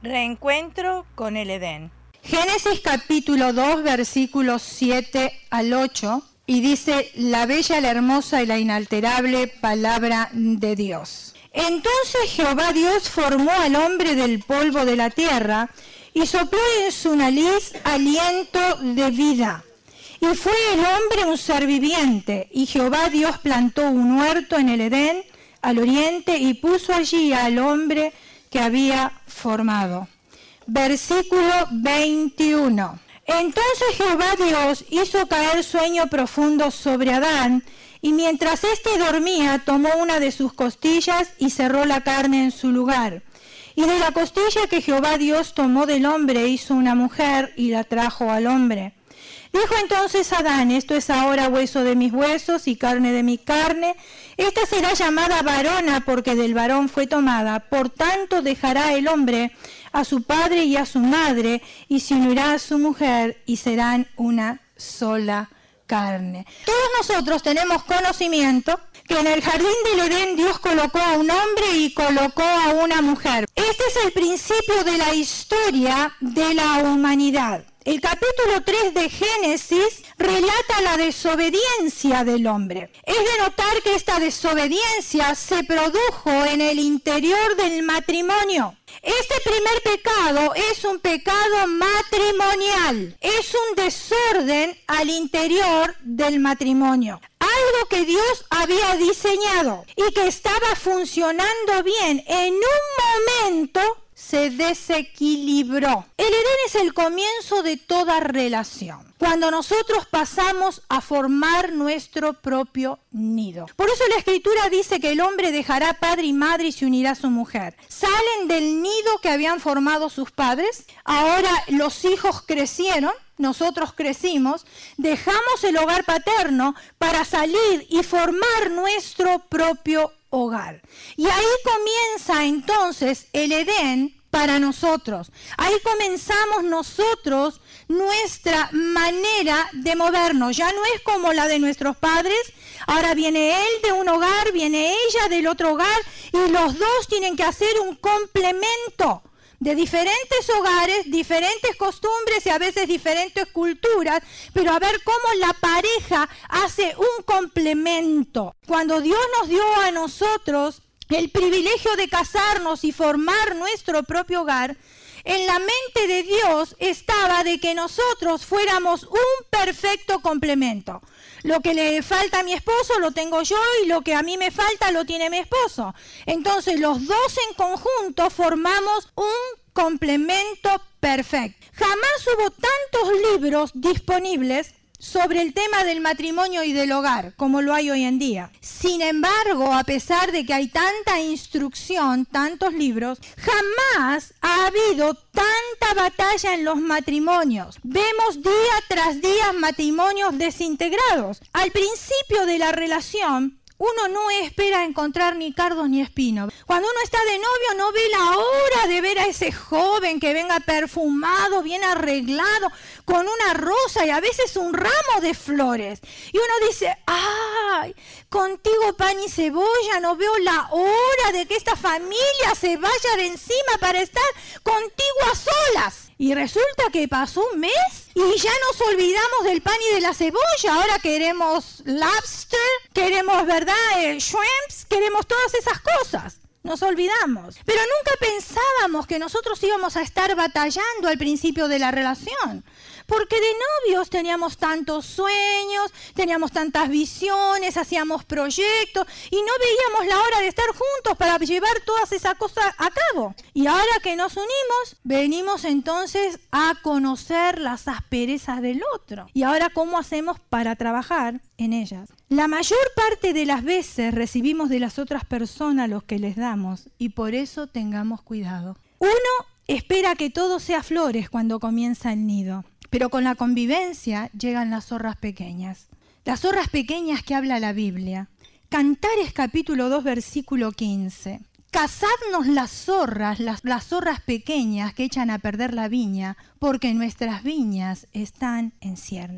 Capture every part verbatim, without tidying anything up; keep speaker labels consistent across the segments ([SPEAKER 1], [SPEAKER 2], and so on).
[SPEAKER 1] Reencuentro con el Edén.
[SPEAKER 2] Génesis capítulo dos, versículos siete al ocho, y dice: la bella, la hermosa y la inalterable palabra de Dios. Entonces Jehová Dios formó al hombre del polvo de la tierra y sopló en su nariz aliento de vida. Y fue el hombre un ser viviente, y Jehová Dios plantó un huerto en el Edén, al oriente, y puso allí al hombre que había formado. Versículo veintiuno. Entonces Jehová Dios hizo caer sueño profundo sobre Adán, y mientras éste dormía, tomó una de sus costillas y cerró la carne en su lugar. Y de la costilla que Jehová Dios tomó del hombre, hizo una mujer y la trajo al hombre. Dijo entonces Adán: esto es ahora hueso de mis huesos y carne de mi carne. Esta será llamada varona, porque del varón fue tomada. Por tanto dejará el hombre a su padre y a su madre, y se unirá a su mujer, y serán una sola carne. Todos nosotros tenemos conocimiento que en el jardín del Edén Dios colocó a un hombre y colocó a una mujer. Este es el principio de la historia de la humanidad. El capítulo tres de Génesis relata la desobediencia del hombre. Es de notar que esta desobediencia se produjo en el interior del matrimonio. Este primer pecado es un pecado matrimonial, es un desorden al interior del matrimonio. Algo que Dios había diseñado y que estaba funcionando bien, en un momento se desequilibró. El Edén es el comienzo de toda relación, cuando nosotros pasamos a formar nuestro propio nido. Por eso la Escritura dice que el hombre dejará padre y madre y se unirá a su mujer. Salen del nido que habían formado sus padres, ahora los hijos crecieron, nosotros crecimos, dejamos el hogar paterno para salir y formar nuestro propio hogar. Y ahí comienza entonces el Edén para nosotros. Ahí comenzamos nosotros nuestra manera de movernos. Ya no es como la de nuestros padres. Ahora viene él de un hogar, viene ella del otro hogar, y los dos tienen que hacer un complemento de diferentes hogares, diferentes costumbres y a veces diferentes culturas, pero a ver cómo la pareja hace un complemento. Cuando Dios nos dio a nosotros el privilegio de casarnos y formar nuestro propio hogar, en la mente de Dios estaba de que nosotros fuéramos un perfecto complemento. Lo que le falta a mi esposo lo tengo yo, y lo que a mí me falta lo tiene mi esposo. Entonces los dos en conjunto formamos un complemento perfecto. Jamás hubo tantos libros disponibles sobre el tema del matrimonio y del hogar como lo hay hoy en día. Sin embargo, a pesar de que hay tanta instrucción, tantos libros, jamás ha habido tanta batalla en los matrimonios. Vemos día tras día matrimonios desintegrados. Al principio de la relación, uno no espera encontrar ni cardos ni espinos. Cuando uno está de novio, no ve la hora de ver a ese joven que venga perfumado, bien arreglado, con una rosa y a veces un ramo de flores. Y uno dice: ¡ay! Contigo pan y cebolla, no veo la hora de que esta familia se vaya de encima para estar contigo a solas. Y resulta que pasó un mes y ya nos olvidamos del pan y de la cebolla. Ahora queremos lobster, queremos, ¿verdad?, eh, shrimps, queremos todas esas cosas. Nos olvidamos. Pero nunca pensábamos que nosotros íbamos a estar batallando al principio de la relación. Porque de novios teníamos tantos sueños, teníamos tantas visiones, hacíamos proyectos y no veíamos la hora de estar juntos para llevar todas esas cosas a cabo. Y ahora que nos unimos, venimos entonces a conocer las asperezas del otro. Y ahora, ¿cómo hacemos para trabajar en ellas? La mayor parte de las veces recibimos de las otras personas lo que les damos, y por eso tengamos cuidado. Uno espera que todo sea flores cuando comienza el nido. Pero con la convivencia llegan las zorras pequeñas. Las zorras pequeñas que habla la Biblia. Cantares capítulo dos, versículo quince. Cazadnos las zorras, las, las zorras pequeñas que echan a perder la viña, porque nuestras viñas están en cierne.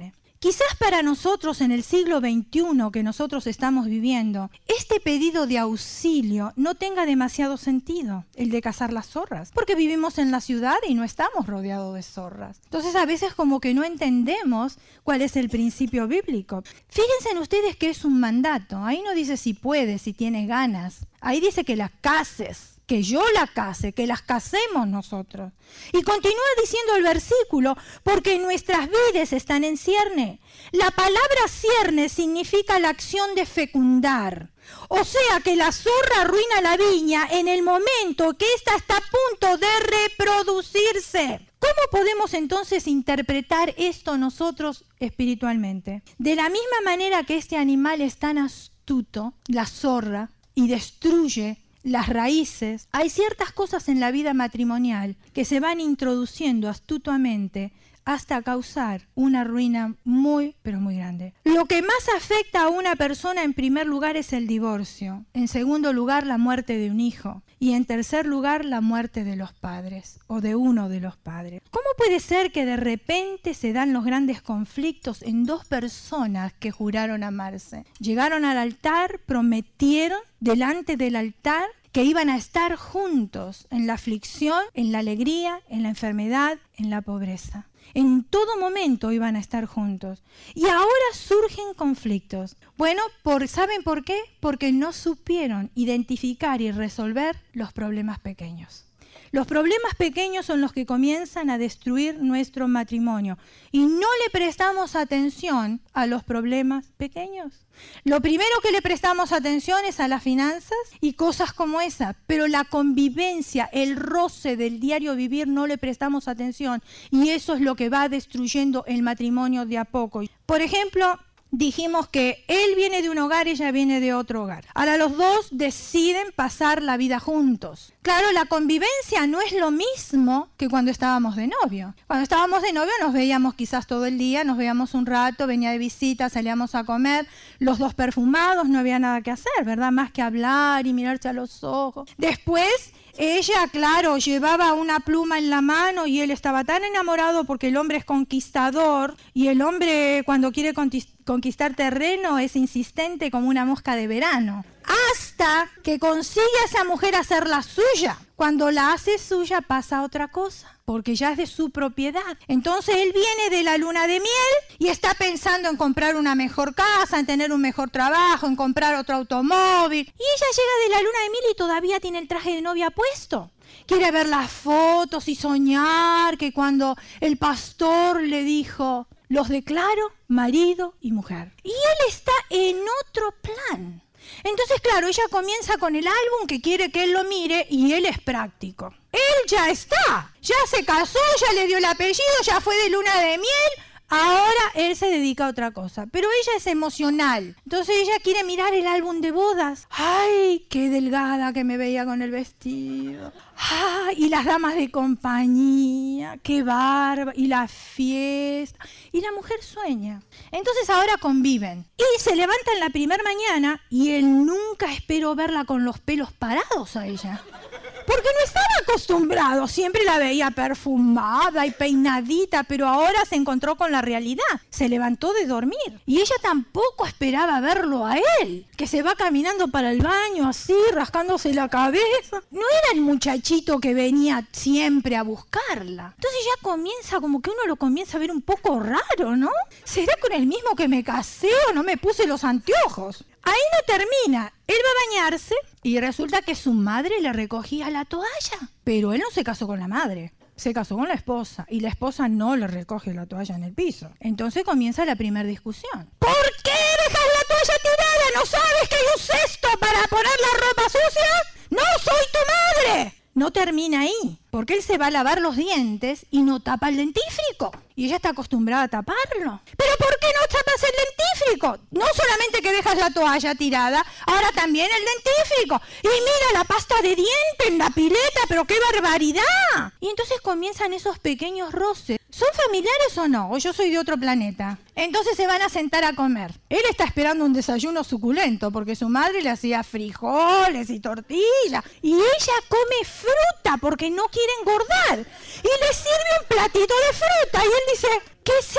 [SPEAKER 2] Quizás para nosotros en el siglo veintiuno que nosotros estamos viviendo, este pedido de auxilio no tenga demasiado sentido, el de cazar las zorras, porque vivimos en la ciudad y no estamos rodeados de zorras. Entonces a veces como que no entendemos cuál es el principio bíblico. Fíjense en ustedes que es un mandato, ahí no dice si puedes, si tienes ganas, ahí dice que las cases. Que yo la case, que las casemos nosotros. Y continúa diciendo el versículo, porque nuestras vides están en cierne. La palabra cierne significa la acción de fecundar. O sea que la zorra arruina la viña en el momento que ésta está a punto de reproducirse. ¿Cómo podemos entonces interpretar esto nosotros espiritualmente? De la misma manera que este animal es tan astuto, la zorra, y destruye las raíces, hay ciertas cosas en la vida matrimonial que se van introduciendo astutamente hasta causar una ruina muy, pero muy grande. Lo que más afecta a una persona en primer lugar es el divorcio, en segundo lugar la muerte de un hijo y en tercer lugar la muerte de los padres o de uno de los padres. ¿Cómo puede ser que de repente se dan los grandes conflictos en dos personas que juraron amarse? Llegaron al altar, prometieron delante del altar que iban a estar juntos en la aflicción, en la alegría, en la enfermedad, en la pobreza. En todo momento iban a estar juntos. Y ahora surgen conflictos. Bueno, por, ¿saben por qué? Porque no supieron identificar y resolver los problemas pequeños. Los problemas pequeños son los que comienzan a destruir nuestro matrimonio y no le prestamos atención a los problemas pequeños. Lo primero que le prestamos atención es a las finanzas y cosas como esa, pero la convivencia, el roce del diario vivir no le prestamos atención y eso es lo que va destruyendo el matrimonio de a poco. Por ejemplo, dijimos que él viene de un hogar, ella viene de otro hogar. Ahora los dos deciden pasar la vida juntos. Claro, la convivencia no es lo mismo que cuando estábamos de novio. Cuando estábamos de novio nos veíamos quizás todo el día, nos veíamos un rato, venía de visita, salíamos a comer, los dos perfumados, no había nada que hacer, ¿verdad? Más que hablar y mirarse a los ojos. Después, ella, claro, llevaba una pluma en la mano y él estaba tan enamorado porque el hombre es conquistador y el hombre cuando quiere conquistar terreno es insistente como una mosca de verano. Hasta que consigue a esa mujer hacerla suya. Cuando la hace suya pasa otra cosa, porque ya es de su propiedad. Entonces él viene de la luna de miel y está pensando en comprar una mejor casa, en tener un mejor trabajo, en comprar otro automóvil. Y ella llega de la luna de miel y todavía tiene el traje de novia puesto. Quiere ver las fotos y soñar que cuando el pastor le dijo, los declaro marido y mujer. Y él está en otro plan. Entonces, claro, ella comienza con el álbum que quiere que él lo mire y él es práctico. Él ya está, ya se casó, ya le dio el apellido, ya fue de luna de miel. Ahora él se dedica a otra cosa, pero ella es emocional. Entonces ella quiere mirar el álbum de bodas. ¡Ay, qué delgada que me veía con el vestido! ¡Ay, y las damas de compañía! ¡Qué barba! Y la fiesta. Y la mujer sueña. Entonces ahora conviven. Y se levantan la primera mañana y él nunca esperó verla con los pelos parados a ella. Porque no estaba acostumbrado, siempre la veía perfumada y peinadita, pero ahora se encontró con la realidad. Se levantó de dormir y ella tampoco esperaba verlo a él, que se va caminando para el baño así, rascándose la cabeza. No era el muchachito que venía siempre a buscarla. Entonces ya comienza como que uno lo comienza a ver un poco raro, ¿no? ¿Será con el mismo que me casé o no me puse los anteojos? Ahí no termina. Él va a bañarse y resulta que su madre le recogía la toalla. Pero él no se casó con la madre, se casó con la esposa y la esposa no le recoge la toalla en el piso. Entonces comienza la primera discusión. ¿Por qué dejas la toalla tirada? ¿No sabes que hay un cesto para poner la ropa sucia? ¡No soy tu madre! No termina ahí, porque él se va a lavar los dientes y no tapa el dentífrico. Y ella está acostumbrada a taparlo. ¿Pero por qué no tapas el dentífrico? No solamente que dejas la toalla tirada, ahora también el dentífrico. Y mira la pasta de diente en la pileta, pero qué barbaridad. Y entonces comienzan esos pequeños roces. ¿Son familiares o no? ¿O yo soy de otro planeta? Entonces se van a sentar a comer. Él está esperando un desayuno suculento porque su madre le hacía frijoles y tortilla. Y ella come fruta porque no quiere engordar. Y le sirve un platito de fruta. Y él dice, ¿qué es esto?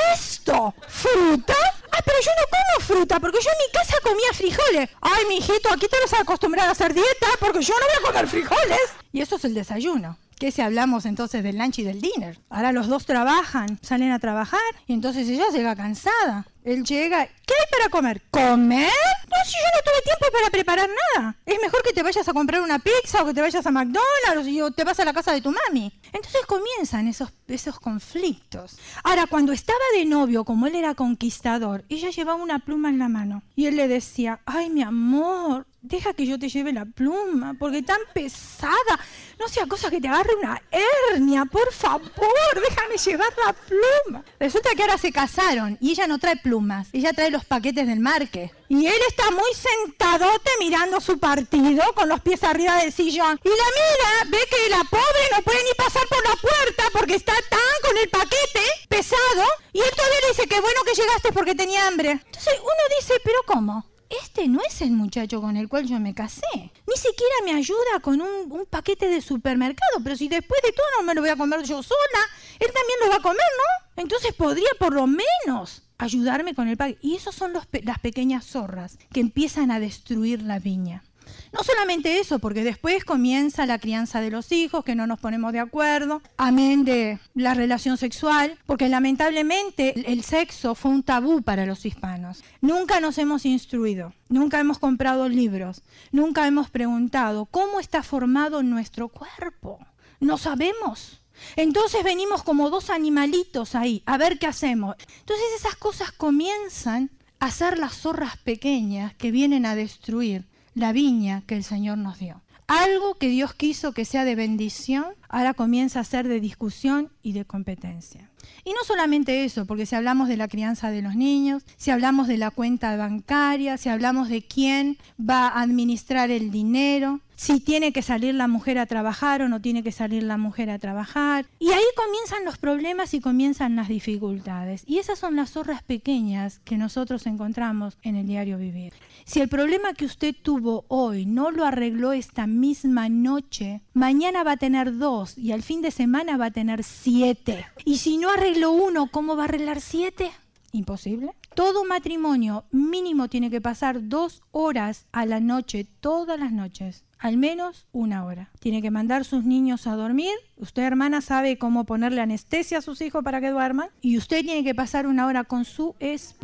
[SPEAKER 2] esto? ¿Fruta? Ah, pero yo no como fruta, porque yo en mi casa comía frijoles. Ay, mijito, aquí te vas a acostumbrar a hacer dieta, porque yo no voy a comer frijoles. Y eso es el desayuno. ¿Qué si hablamos entonces del lunch y del dinner? Ahora los dos trabajan, salen a trabajar, y entonces ella llega cansada. Él llega, ¿qué hay para comer? ¿Comer? No, si yo no tuve tiempo para preparar nada. Es mejor que te vayas a comprar una pizza o que te vayas a McDonald's o te vas a la casa de tu mami. Entonces comienzan esos, esos conflictos. Ahora, cuando estaba de novio, como él era conquistador, ella llevaba una pluma en la mano. Y él le decía, ay, mi amor, deja que yo te lleve la pluma, porque tan pesada. No sea cosa que te agarre una hernia, por favor, déjame llevar la pluma. Resulta que ahora se casaron y ella no trae plumas, ella trae los paquetes del market. Y él está muy sentadote mirando su partido con los pies arriba del sillón. Y la mira, ve que la pobre no puede ni pasar por la puerta porque está tan con el paquete pesado. Y él todavía le dice que bueno que llegaste porque tenía hambre. Entonces uno dice, ¿pero cómo? Este no es el muchacho con el cual yo me casé. Ni siquiera me ayuda con un, un paquete de supermercado. Pero si después de todo no me lo voy a comer yo sola, él también lo va a comer, ¿no? Entonces podría por lo menos ayudarme con el paquete. Y esos son los pe- las pequeñas zorras que empiezan a destruir la viña. No solamente eso, porque después comienza la crianza de los hijos, que no nos ponemos de acuerdo, amén de la relación sexual, porque lamentablemente el sexo fue un tabú para los hispanos. Nunca nos hemos instruido, nunca hemos comprado libros, nunca hemos preguntado cómo está formado nuestro cuerpo. No sabemos. Entonces venimos como dos animalitos ahí, a ver qué hacemos. Entonces esas cosas comienzan a ser las zorras pequeñas que vienen a destruir la viña que el Señor nos dio. Algo que Dios quiso que sea de bendición, ahora comienza a ser de discusión y de competencia. Y no solamente eso, porque si hablamos de la crianza de los niños, si hablamos de la cuenta bancaria, si hablamos de quién va a administrar el dinero, si tiene que salir la mujer a trabajar o no tiene que salir la mujer a trabajar. Y ahí comienzan los problemas y comienzan las dificultades. Y esas son las zorras pequeñas que nosotros encontramos en el diario vivir. Si el problema que usted tuvo hoy no lo arregló esta misma noche, mañana va a tener dos y al fin de semana va a tener siete. Y si no arregló uno, ¿cómo va a arreglar siete? Imposible. Todo matrimonio mínimo tiene que pasar dos horas a la noche, todas las noches. Al menos una hora. Tiene que mandar sus niños a dormir. Usted, hermana, sabe cómo ponerle anestesia a sus hijos para que duerman. Y usted tiene que pasar una hora con su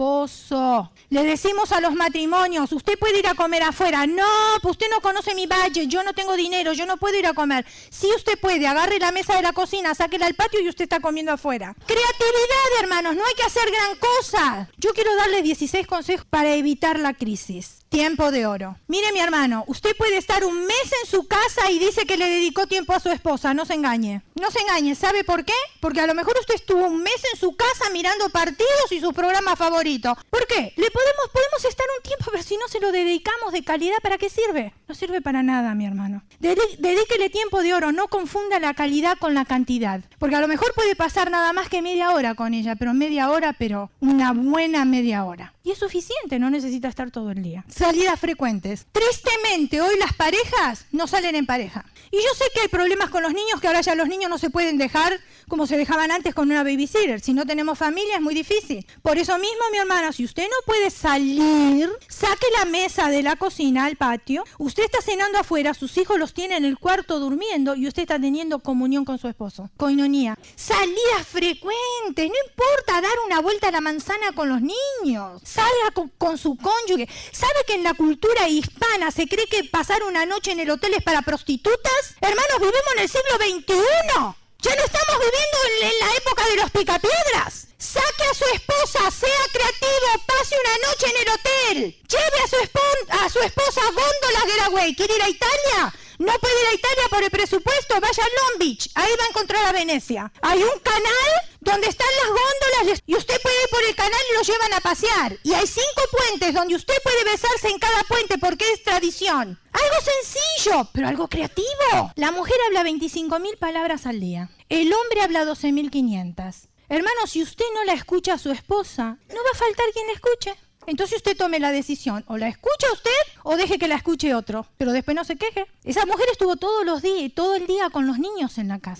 [SPEAKER 2] esposo. Le decimos a los matrimonios, usted puede ir a comer afuera. No, pues usted no conoce mi budget, yo no tengo dinero, yo no puedo ir a comer. Sí, usted puede, agarre la mesa de la cocina, sáquela al patio y usted está comiendo afuera. Creatividad, hermanos, no hay que hacer gran cosa. Yo quiero darle dieciséis consejos para evitar la crisis. Tiempo de oro. Mire, mi hermano, usted puede estar un mes en su casa y dice que le dedicó tiempo a su esposa. No se engañe. No se engañe. ¿Sabe por qué? Porque a lo mejor usted estuvo un mes en su casa mirando partidos y sus programas favoritos. ¿Por qué? Le podemos, podemos estar un tiempo, pero si no se lo dedicamos de calidad, ¿para qué sirve? No sirve para nada, mi hermano. Dedí- dedíquele tiempo de oro. No confunda la calidad con la cantidad. Porque a lo mejor puede pasar nada más que media hora con ella, pero media hora, pero una buena media hora. Y es suficiente, no necesita estar todo el día. Salidas frecuentes. Tristemente, hoy las parejas no salen en pareja. Y yo sé que hay problemas con los niños, que ahora ya los niños no se pueden dejar como se dejaban antes con una babysitter. Si no tenemos familia es muy difícil. Por eso mismo, mi hermana, si usted no puede salir, saque la mesa de la cocina al patio. Usted está cenando afuera, sus hijos los tienen en el cuarto durmiendo y usted está teniendo comunión con su esposo. Coinonía. Salidas frecuentes. No importa dar una vuelta a la manzana con los niños. Salga con, con su cónyuge. ¿Sabe que en la cultura hispana se cree que pasar una noche en el hotel es para prostitutas? Hermanos, vivimos en el siglo veintiuno. Ya no estamos viviendo en, en la época de los picapiedras. Saque a su esposa, sea creativo, pase una noche en el hotel. Lleve a su, espon- a su esposa a Góndola Getaway. ¿Quiere ir a Italia? No puede ir a Italia por el presupuesto, vaya a Long Beach, ahí va a encontrar a Venecia. Hay un canal donde están las góndolas y usted puede ir por el canal y lo llevan a pasear. Y hay cinco puentes donde usted puede besarse en cada puente porque es tradición. Algo sencillo, pero algo creativo. La mujer habla veinticinco mil palabras al día. El hombre habla doce mil quinientas. Hermano, si usted no la escucha a su esposa, no va a faltar quien la escuche. Entonces usted tome la decisión, o la escucha usted o deje que la escuche otro, pero después no se queje. Esa mujer estuvo todos los días, todo el día con los niños en la casa.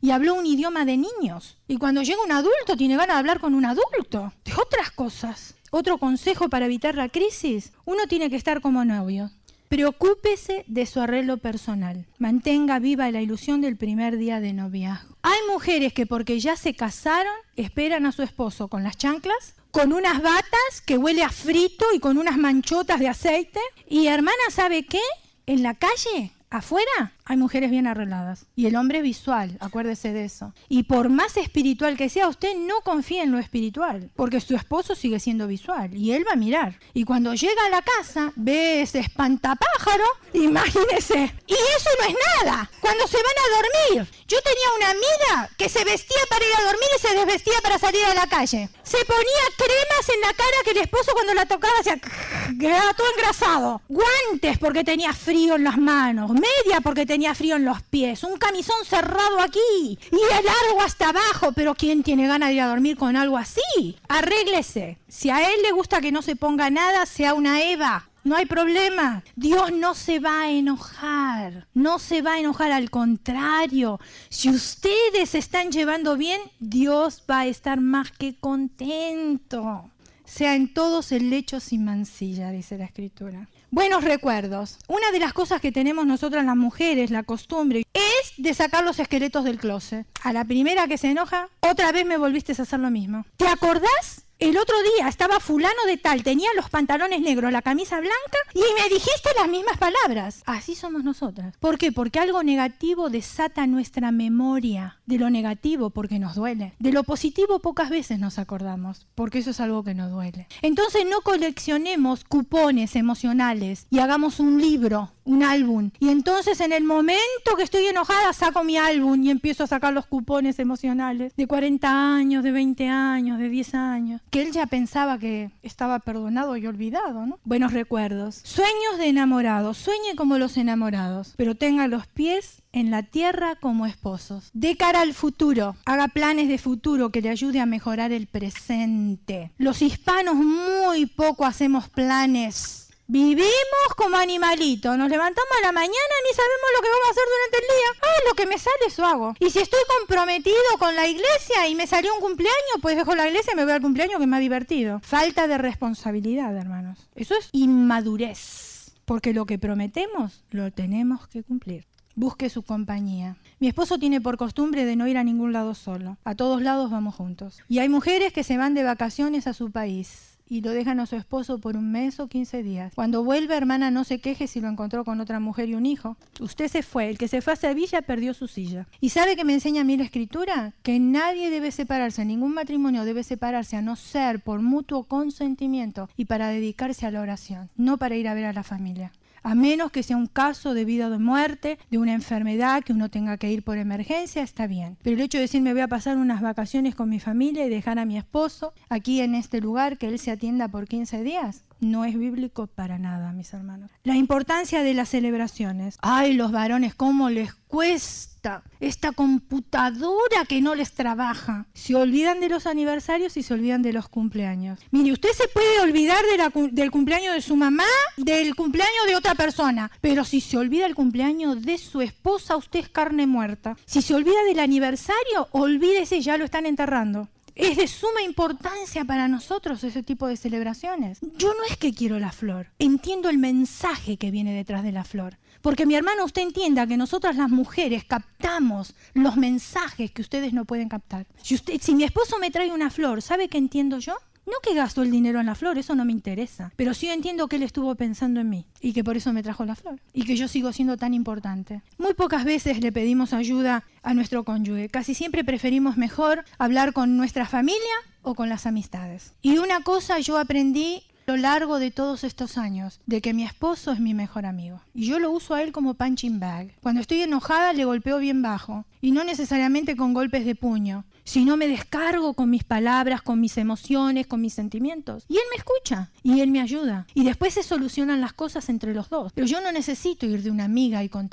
[SPEAKER 2] y habló un idioma de niños. Y cuando llega un adulto tiene ganas de hablar con un adulto, de otras cosas. Otro consejo para evitar la crisis, uno tiene que estar como novio. Preocúpese de su arreglo personal. Mantenga viva la ilusión del primer día de noviazgo. Hay mujeres que porque ya se casaron, esperan a su esposo con las chanclas, con unas batas que huele a frito y con unas manchotas de aceite. Y hermana, ¿sabe qué? En la calle, afuera, hay mujeres bien arregladas. Y el hombre es visual, acuérdese de eso. Y por más espiritual que sea, usted no confía en lo espiritual, porque su esposo sigue siendo visual y él va a mirar. Y cuando llega a la casa, ve ese espantapájaro, imagínese. Y eso no es nada. Cuando se van a dormir, yo tenía una amiga que se vestía para ir a dormir y se desvestía para salir a la calle. Se ponía cremas en la cara que el esposo cuando la tocaba hacía quedaba todo engrasado. Guantes porque tenía frío en las manos, media porque tenía tenía frío en los pies, un camisón cerrado aquí y el largo hasta abajo. Pero ¿quién tiene ganas de ir a dormir con algo así? Arréglese. Si a él le gusta que no se ponga nada, sea una Eva. No hay problema. Dios no se va a enojar. No se va a enojar, al contrario. Si ustedes se están llevando bien, Dios va a estar más que contento. Sea en todos el lecho sin mancilla, dice la Escritura. Buenos recuerdos. Una de las cosas que tenemos nosotras las mujeres, la costumbre, es de sacar los esqueletos del closet. A la primera que se enoja, otra vez me volviste a hacer lo mismo. ¿Te acordás? El otro día estaba fulano de tal, tenía los pantalones negros, la camisa blanca y me dijiste las mismas palabras. Así somos nosotras. ¿Por qué? Porque algo negativo desata nuestra memoria. De lo negativo porque nos duele. De lo positivo pocas veces nos acordamos, porque eso es algo que nos duele. Entonces no coleccionemos cupones emocionales y hagamos un libro, un álbum. Y entonces en el momento que estoy enojada saco mi álbum y empiezo a sacar los cupones emocionales de cuarenta años, de veinte años, de diez años. Que él ya pensaba que estaba perdonado y olvidado, ¿no? Buenos recuerdos. Sueños de enamorados. Sueñe como los enamorados, pero tenga los pies en la tierra como esposos. De cara al futuro, haga planes de futuro que le ayude a mejorar el presente. Los hispanos muy poco hacemos planes. Vivimos como animalitos, nos levantamos a la mañana y ni sabemos lo que vamos a hacer durante el día. Ah, lo que me sale eso hago. Y si estoy comprometido con la iglesia y me salió un cumpleaños, pues dejo la iglesia y me voy al cumpleaños, que es más divertido. Falta de responsabilidad, hermanos. Eso es inmadurez, porque lo que prometemos lo tenemos que cumplir. Busque su compañía. Mi esposo tiene por costumbre de no ir a ningún lado solo. A todos lados vamos juntos. Y hay mujeres que se van de vacaciones a su país y lo dejan a su esposo por un mes o quince días. Cuando vuelve, hermana, no se queje si lo encontró con otra mujer y un hijo. Usted se fue. El que se fue a Sevilla perdió su silla. ¿Y sabe qué me enseña a mí la Escritura? Que nadie debe separarse, ningún matrimonio debe separarse a no ser por mutuo consentimiento y para dedicarse a la oración, no para ir a ver a la familia. A menos que sea un caso de vida o de muerte, de una enfermedad que uno tenga que ir por emergencia, está bien. Pero el hecho de decir me voy a pasar unas vacaciones con mi familia y dejar a mi esposo aquí en este lugar, que él se atienda por quince días, no es bíblico para nada, mis hermanos. La importancia de las celebraciones. Ay, los varones, cómo les cuesta esta computadora que no les trabaja. Se olvidan de los aniversarios y se olvidan de los cumpleaños. Mire, usted se puede olvidar de la, del cumpleaños de su mamá, del cumpleaños de otra persona, pero si se olvida el cumpleaños de su esposa, usted es carne muerta. Si se olvida del aniversario, olvídese, ya lo están enterrando. Es de suma importancia para nosotros ese tipo de celebraciones. Yo no es que quiero la flor, entiendo el mensaje que viene detrás de la flor. Porque mi hermano, usted entienda que nosotras las mujeres captamos los mensajes que ustedes no pueden captar. Si, usted, si mi esposo me trae una flor, ¿sabe qué entiendo yo? No que gasto el dinero en la flor, eso no me interesa. Pero sí entiendo que él estuvo pensando en mí y que por eso me trajo la flor. Y que yo sigo siendo tan importante. Muy pocas veces le pedimos ayuda a nuestro cónyuge. Casi siempre preferimos mejor hablar con nuestra familia o con las amistades. Y una cosa yo aprendí a lo largo de todos estos años, de que mi esposo es mi mejor amigo. Y yo lo uso a él como punching bag. Cuando estoy enojada le golpeo bien bajo. Y no necesariamente con golpes de puño, sino me descargo con mis palabras, con mis emociones, con mis sentimientos. Y él me escucha y él me ayuda. Y después se solucionan las cosas entre los dos. Pero yo no necesito ir de una amiga y contarle.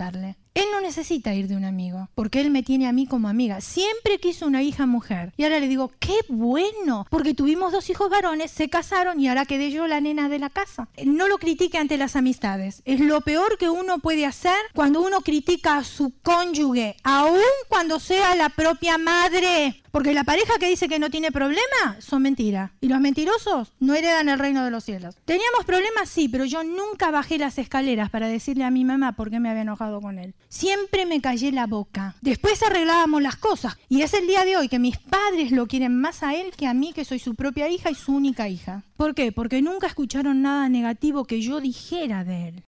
[SPEAKER 2] Él no necesita ir de un amigo, porque él me tiene a mí como amiga. Siempre quiso una hija mujer. Y ahora le digo, qué bueno, porque tuvimos dos hijos varones, se casaron y ahora quedé yo la nena de la casa. No lo critique ante las amistades. Es lo peor que uno puede hacer cuando uno critica a su cónyuge, aun cuando sea la propia madre. Porque la pareja que dice que no tiene problema son mentiras. Y los mentirosos no heredan el reino de los cielos. ¿Teníamos problemas? Sí, pero yo nunca bajé las escaleras para decirle a mi mamá por qué me había enojado con él. Siempre me callé la boca. Después arreglábamos las cosas. Y es el día de hoy que mis padres lo quieren más a él que a mí, que soy su propia hija y su única hija. ¿Por qué? Porque nunca escucharon nada negativo que yo dijera de él.